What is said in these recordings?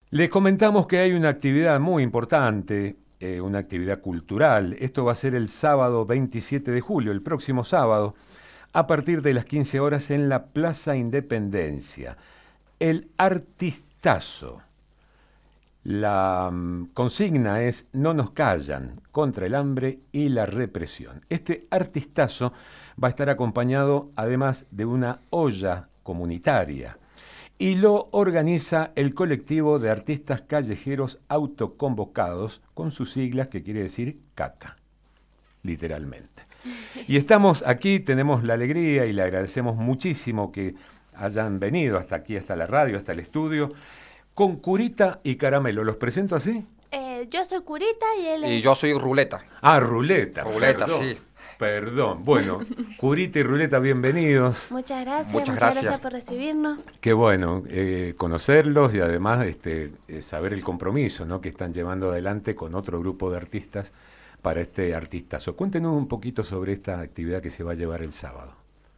Les comentamos que hay una actividad muy importante, una actividad cultural. Esto va a ser el sábado 27 de julio, el próximo sábado, a partir de las 15 horas en la Plaza Independencia. El Artistazo. La consigna es "No nos callan" contra el hambre y la represión. Este artistazo va a estar acompañado además de una olla comunitaria y lo organiza el colectivo de artistas callejeros autoconvocados, con sus siglas que quiere decir CACA, literalmente. Y estamos aquí, tenemos la alegría y le agradecemos muchísimo que hayan venido hasta aquí, hasta la radio, hasta el estudio, con Curita y Caramelo. ¿Los presento así? Yo soy Curita y él es... Y yo soy Ruleta. Ah, Ruleta. Ruleta, perdón, sí. Perdón. Bueno, Curita y Ruleta, bienvenidos. Muchas gracias, Muchas muchas gracias. gracias por recibirnos. Qué bueno conocerlos y además saber el compromiso, ¿no?, que están llevando adelante con otro grupo de artistas para este artistazo. Cuéntenos un poquito sobre esta actividad que se va a llevar el sábado.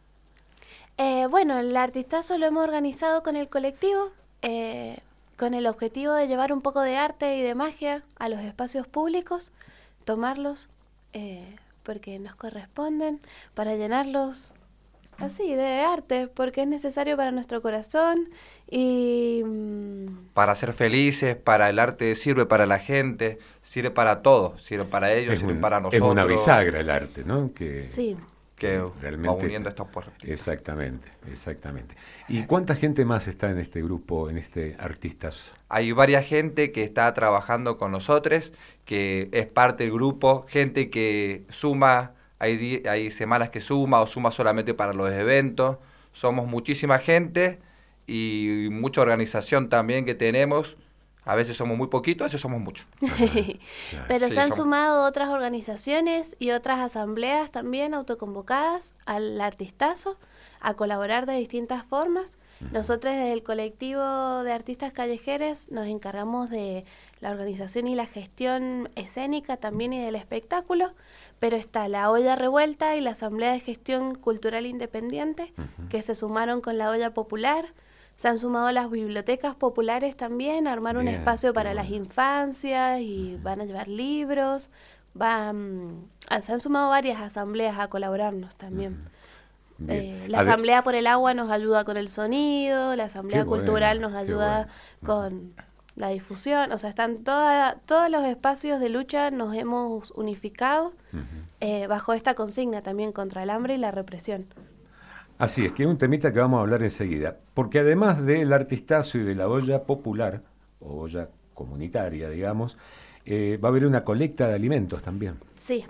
Bueno, el artistazo lo hemos organizado con el colectivo, con el objetivo de llevar un poco de arte y de magia a los espacios públicos, tomarlos porque nos corresponden, para llenarlos así de arte, porque es necesario para nuestro corazón y... Para ser felices, para el arte sirve para la gente, sirve para todos, sirve para ellos, sirve para Es nosotros. una bisagra el arte, ¿no? Sí. Que realmente va uniendo estas puertas. Exactamente, exactamente. ¿Y cuánta gente más está en este grupo, en este artistazo? Hay varias gente que está trabajando con nosotros, que es parte del grupo, gente que suma, hay semanas que suma o suma solamente para los eventos. Somos muchísima gente y mucha organización también que tenemos. A veces somos muy poquitos, a veces somos muchos. Claro. Pero Sí, se han somos... sumado otras organizaciones y otras asambleas también autoconvocadas al artistazo a colaborar de distintas formas. Nosotros desde el colectivo de artistas callejeros nos encargamos de la organización y la gestión escénica también y del espectáculo, pero está la Olla Revuelta y la Asamblea de Gestión Cultural Independiente, que se sumaron con la Olla Popular. Se han sumado las bibliotecas populares también, a armar un espacio para las infancias y van a llevar libros. Se han sumado varias asambleas a colaborarnos también. La Asamblea por el Agua nos ayuda con el sonido, la Asamblea Cultural nos ayuda con la difusión. O sea, están todos los espacios de lucha, nos hemos unificado bajo esta consigna también contra el hambre y la represión. Así es, que es un temita que vamos a hablar enseguida, porque además del artistazo y de la olla popular, o olla comunitaria, digamos, va a haber una colecta de alimentos también. Sí.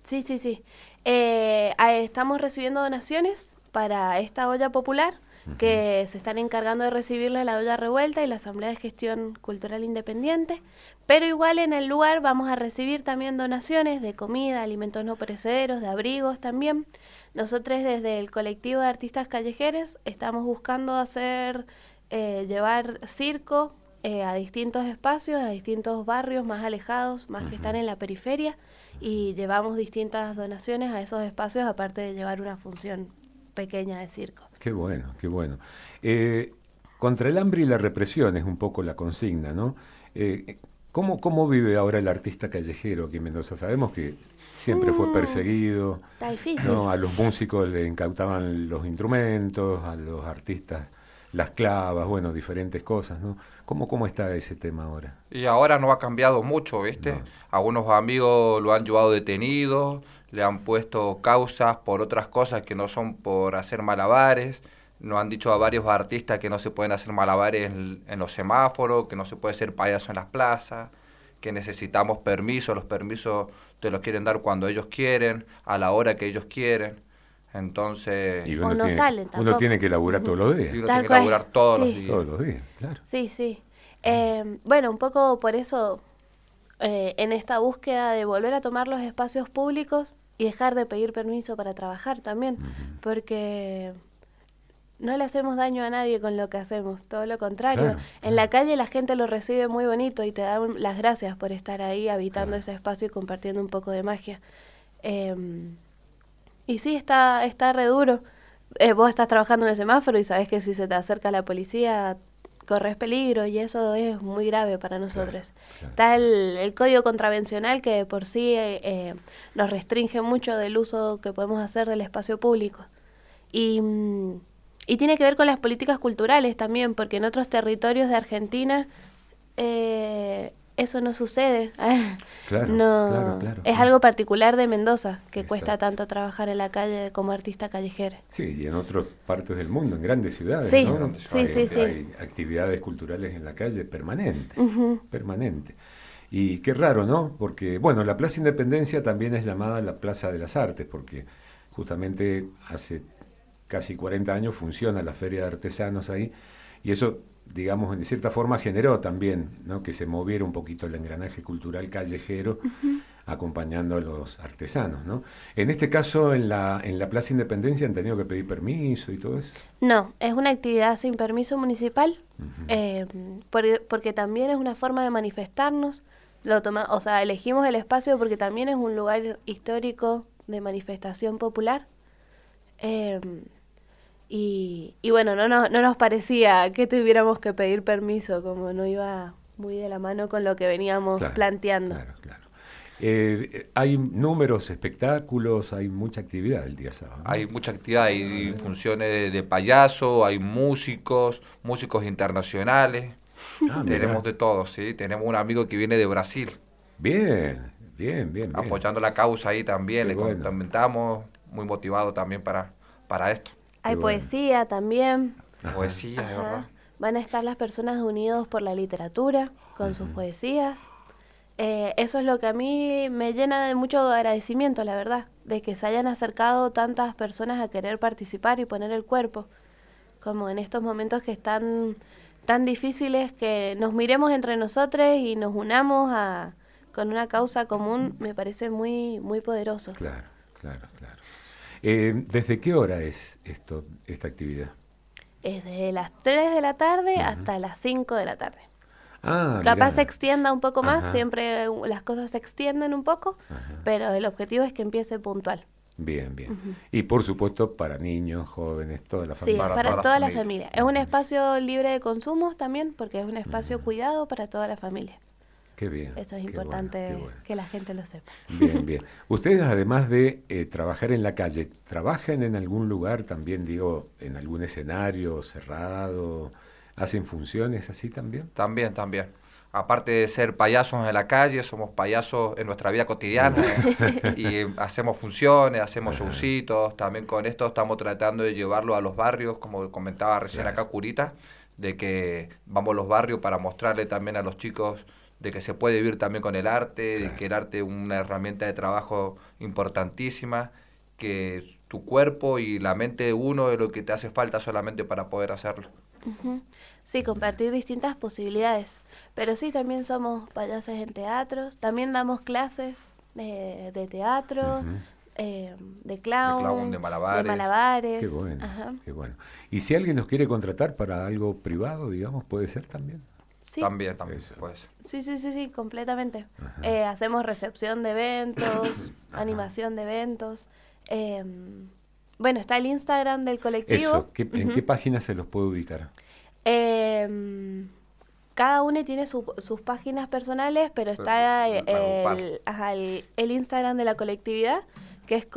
Estamos recibiendo donaciones para esta olla popular, que se están encargando de recibirla la Olla Revuelta y la Asamblea de Gestión Cultural Independiente, pero igual en el lugar vamos a recibir también donaciones de comida, alimentos no perecederos, de abrigos también. Nosotros desde el colectivo de artistas callejeros estamos buscando llevar circo a distintos espacios, a distintos barrios más alejados, más que están en la periferia, y llevamos distintas donaciones a esos espacios, aparte de llevar una función pequeña de circo. Qué bueno, qué bueno. Contra el hambre y la represión es un poco la consigna, ¿no? ¿Cómo vive ahora el artista callejero aquí en Mendoza? Sabemos que siempre fue perseguido. Está difícil. ¿No? A los músicos le incautaban los instrumentos, a los artistas las clavas, bueno, diferentes cosas, ¿no? ¿Cómo está ese tema ahora? Y ahora no ha cambiado mucho, ¿viste? No. Algunos amigos lo han llevado detenido, le han puesto causas por otras cosas que no son por hacer malabares. Nos han dicho a varios artistas que no se pueden hacer malabares en los semáforos, que no se puede ser payaso en las plazas, que necesitamos permisos. Los permisos te los quieren dar cuando ellos quieren, a la hora que ellos quieren. Entonces... Y O no salen tampoco. uno tiene que laburar todos los días. Y uno Tal tiene que cual. laburar todos los Sí. días. Todos los días, claro. Sí. Bueno, un poco por eso, en esta búsqueda de volver a tomar los espacios públicos y dejar de pedir permiso para trabajar también, porque no le hacemos daño a nadie con lo que hacemos, todo lo contrario. Claro, En la calle la gente lo recibe muy bonito y te dan las gracias por estar ahí habitando ese espacio y compartiendo un poco de magia. Y sí, está re duro. Vos estás trabajando en el semáforo y sabés que si se te acerca la policía, corres peligro y eso es muy grave para nosotros. Claro. Está el código contravencional que de por sí nos restringe mucho del uso que podemos hacer del espacio público. Y tiene que ver con las políticas culturales también, porque en otros territorios de Argentina eso no sucede. Claro, No, claro. es algo particular de Mendoza, que Exacto. cuesta tanto trabajar en la calle como artista callejera. Sí, y en otras partes del mundo, en grandes ciudades, Sí, ¿no? sí, Hay, sí, sí. hay actividades culturales en la calle permanentes, Ujú. permanente. Y qué raro, ¿no? Porque, bueno, la Plaza Independencia también es llamada la Plaza de las Artes, porque justamente hace casi 40 años funciona la Feria de Artesanos ahí, y eso, digamos, en cierta forma generó también, ¿no?, que se moviera un poquito el engranaje cultural callejero, acompañando a los artesanos, ¿no? En este caso, en la Plaza Independencia han tenido que pedir permiso y todo eso. No, es una actividad sin permiso municipal, Ujú. porque también es una forma de manifestarnos. O sea, elegimos el espacio porque también es un lugar histórico de manifestación popular. Y bueno, no nos parecía que tuviéramos que pedir permiso, como no iba muy de la mano con lo que veníamos planteando. Claro. Hay números, espectáculos, hay mucha actividad el día sábado, ¿no? Hay mucha actividad, hay funciones de payaso, hay músicos internacionales, tenemos de todo, ¿sí? Tenemos un amigo que viene de Brasil, Bien. apoyando la causa ahí también, Qué le bueno. comentamos, muy motivado también para esto. Hay Qué bueno. poesía también. Poesía, de Ajá. verdad. Van a estar las personas unidos por la literatura con sus poesías. Eso es lo que a mí me llena de mucho agradecimiento, la verdad, de que se hayan acercado tantas personas a querer participar y poner el cuerpo, como en estos momentos que están tan difíciles, que nos miremos entre nosotros y nos unamos con una causa común, me parece muy, muy poderoso. Claro. ¿Desde qué hora es esta actividad? Es desde las 3 de la tarde hasta las 5 de la tarde. Ah, Capaz mirá. se extienda un poco más, Ajá. siempre las cosas se extienden un poco, pero el objetivo es que empiece puntual. Bien. Y por supuesto para niños, jóvenes, toda la Sí, familia. para toda toda la la familia. familia. Es un espacio libre de consumos también, porque es un espacio cuidado para toda la familia. Qué bien. Esto es qué importante bueno, qué bueno. que la gente lo sepa. Bien. Ustedes, además de trabajar en la calle, ¿trabajan en algún lugar también, digo, en algún escenario cerrado? ¿Hacen funciones así también? También. Aparte de ser payasos en la calle, somos payasos en nuestra vida cotidiana y hacemos funciones, hacemos showcitos. También con esto estamos tratando de llevarlo a los barrios, como comentaba recién acá Curita, de que vamos a los barrios para mostrarle también a los chicos de que se puede vivir también con el arte, de que el arte es una herramienta de trabajo importantísima, que tu cuerpo y la mente de uno es lo que te hace falta solamente para poder hacerlo. Sí, compartir distintas posibilidades. Pero sí, también somos payasos en teatros, también damos clases de teatro, de clown, de malabares. malabares. Qué bueno, Ajá. qué bueno. Y si alguien nos quiere contratar para algo privado, digamos, puede ser también. Sí. También, Eso. pues. Sí, completamente. Hacemos recepción de eventos, animación de eventos. Bueno, está el Instagram del colectivo. Eso, ¿en qué página se los puede ubicar? Cada uno tiene sus páginas personales, pero está el Instagram de la colectividad, que es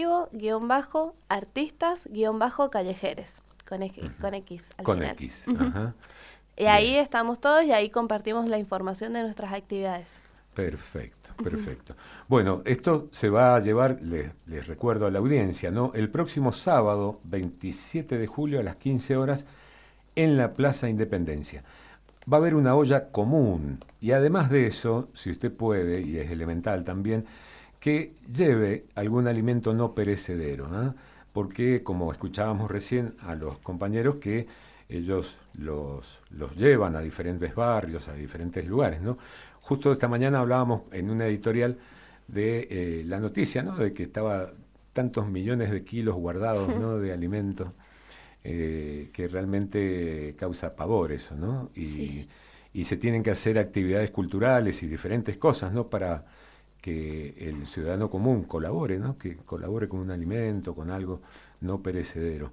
colectivo-artistas-callejeres, con X al Con final. X. Ujú. Ajá. Y ahí estamos todos y ahí compartimos la información de nuestras actividades. Perfecto. Bueno, esto se va a llevar, les recuerdo a la audiencia, ¿no? El próximo sábado, 27 de julio a las 15 horas, en la Plaza Independencia. Va a haber una olla común y además de eso, si usted puede, y es elemental también, que lleve algún alimento no perecedero, ¿eh? Porque, como escuchábamos recién a los compañeros, que ellos los llevan a diferentes barrios, a diferentes lugares, ¿no? Justo esta mañana hablábamos en una editorial de la noticia, ¿no?, de que estaba tantos millones de kilos guardados, ¿no?, de alimentos, que realmente causa pavor eso, ¿no? Y se tienen que hacer actividades culturales y diferentes cosas, ¿no?, para que el ciudadano común colabore, ¿no?, que colabore con un alimento, con algo no perecedero.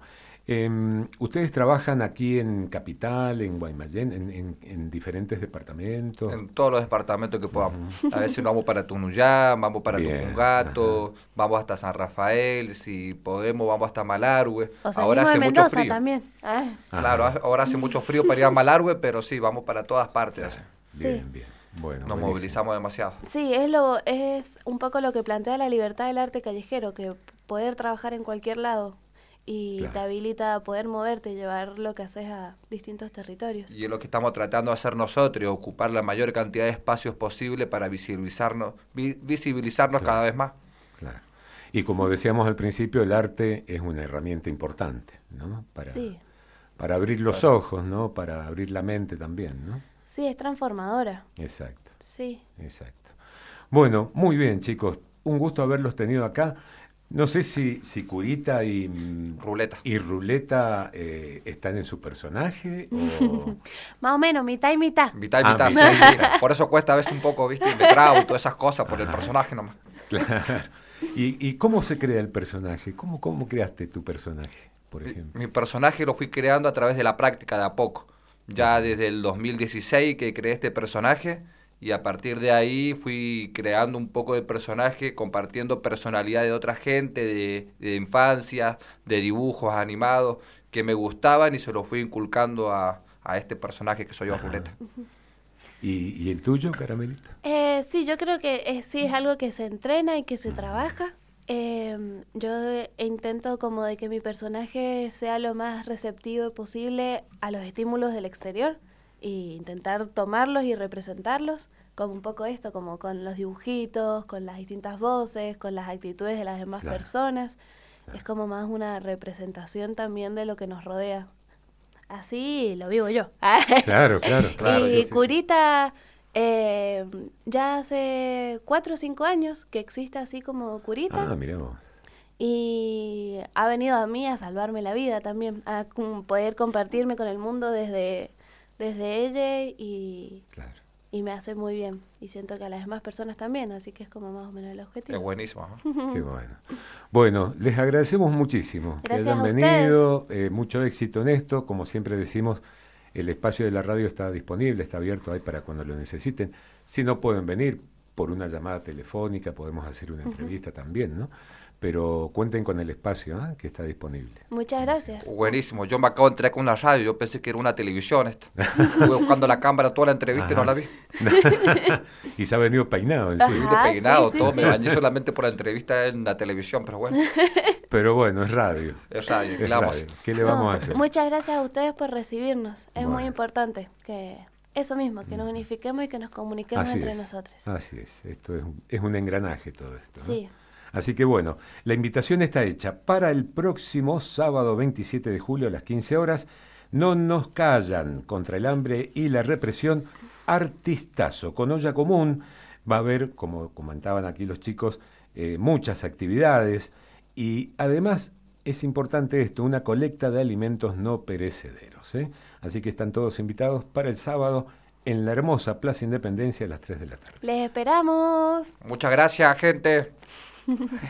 ¿Ustedes trabajan aquí en Capital, en Guaymallén, en diferentes departamentos? En todos los departamentos que podamos. Ujú. A veces vamos para Tunuyán, vamos para Bien, Tupungato, ajá. vamos hasta San Rafael, si podemos vamos hasta Malargüe. O Ahora salimos de hace mucho Mendoza frío. también. Ah, Claro, Ajá. ahora hace mucho frío para ir a Malargüe, pero sí, vamos para todas partes. Así. Bien, sí. bien. Bueno, Nos buenísimo. movilizamos demasiado. Sí, es un poco lo que plantea la libertad del arte callejero, que poder trabajar en cualquier lado y Claro. te habilita a poder moverte y llevar lo que haces a distintos territorios. Y es lo que estamos tratando de hacer nosotros, ocupar la mayor cantidad de espacios posible para visibilizarnos Claro. cada vez más. Claro. Y como decíamos al principio, el arte es una herramienta importante, ¿no? Sí, Para abrir los ojos, ¿no? Para abrir la mente también, ¿no? sí, es transformadora. Exacto, Sí. exacto. Bueno, muy bien, chicos. Un gusto haberlos tenido acá. No sé si Curita Ruleta. y Ruleta están en su personaje o... Más o menos, mitad y mitad. Mitad y Ah, mitad, mitad y sí, mitad. sí. Por eso cuesta a veces un poco, ¿viste? Me trabo y todas esas cosas por el Ajá. personaje nomás. Claro. ¿Y cómo se crea el personaje? ¿Cómo creaste tu personaje, por ejemplo? Mi personaje lo fui creando a través de la práctica de a poco. Ya desde el 2016 que creé este personaje y a partir de ahí fui creando un poco de personaje, compartiendo personalidad de otra gente, de infancia, de dibujos animados que me gustaban y se lo fui inculcando a este personaje que soy yo, Ajá. Ruleta. ¿Y el tuyo, Caramelita? Sí, yo creo que sí es algo que se entrena y que se trabaja. Yo intento como de que mi personaje sea lo más receptivo posible a los estímulos del exterior e intentar tomarlos y representarlos, como un poco esto, como con los dibujitos, con las distintas voces, con las actitudes de las demás Claro. personas. Es como más una representación también de lo que nos rodea. Así lo vivo yo. Claro, claro. Claro, Y sí, sí, sí. Curita, ya hace 4 o 5 años que existe así como Curita. Ah, mirá vos. Y ha venido a mí a salvarme la vida también, a poder compartirme con el mundo desde ella Claro. y me hace muy bien. Y siento que a las demás personas también, así que es como más o menos el Es objetivo. buenísimo. ¿No? Qué bueno. Bueno, les agradecemos muchísimo que Gracias hayan a venido. Mucho éxito en esto. Como siempre decimos, el espacio de la radio está disponible, está abierto ahí para cuando lo necesiten. Si no pueden venir por una llamada telefónica, podemos hacer una entrevista también, ¿no? Pero cuenten con el espacio, ¿eh? Que está disponible. Muchas gracias. Buenísimo. Yo me acabo de enterar con una radio. Yo pensé que era una televisión esto. Estuve buscando la cámara toda la entrevista y no Ajá. la vi. Y se ha venido peinado en Ajá. sí. Viste peinado, sí, todo. sí, Me sí. bañé solamente por la entrevista en la televisión, pero bueno, Pero bueno, es radio. es radio. ¿Qué Es le vamos a radio. hacer? ¿Qué le vamos No, a hacer? muchas gracias a ustedes por recibirnos. Es muy Bueno. importante que eso mismo, que nos unifiquemos y que nos comuniquemos Así entre es. nosotros. Así es. Esto es un engranaje todo esto, ¿no? Sí. Así que bueno, la invitación está hecha para el próximo sábado 27 de julio a las 15 horas. No nos callan contra el hambre y la represión. Artistazo con olla común. Va a haber, como comentaban aquí los chicos, muchas actividades y además es importante esto, una colecta de alimentos no perecederos, ¿eh? Así que están todos invitados para el sábado en la hermosa Plaza Independencia a las 3 de la tarde. Les esperamos. Muchas gracias, gente.